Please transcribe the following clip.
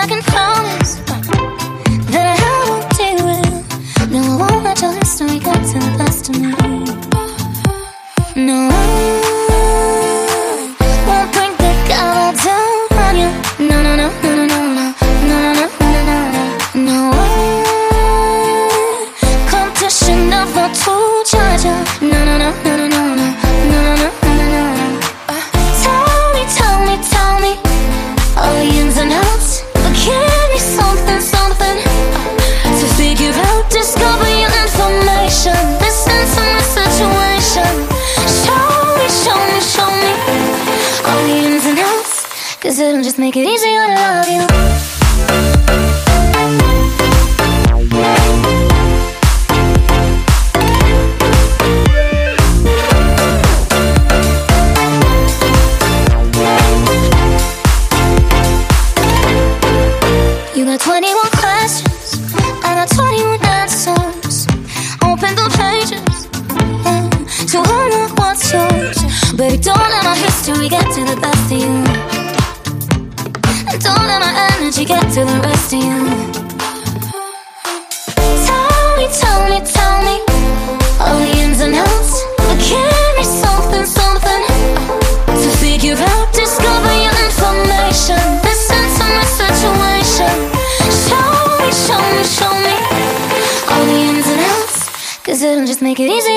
I can promise that I won't derail. No, I won't let your history get to the best of me. No, I won't bring the color down on you. No, no, no, no, no, no, no, no, no, no, no, no, no. Competition of the two judge. No, no, no, no, no, no, no, no, no, no, no, no. Tell me all the ins and outs, but give me something, something to figure out, discover your information, listen to my situation. Show me all the ins and outs, 'cause it'll just make it easier to love you. You got 21 questions, I got 21 answers. Open the pages to unlock what's yours. Baby, don't let my history get to the best of you, and don't let my energy get to the rest of you. Tell me all the ins and outs, but give me something, something to figure out, discover your information, listen to my situation. Show me all the ins and outs, 'cause it'll just make it easier.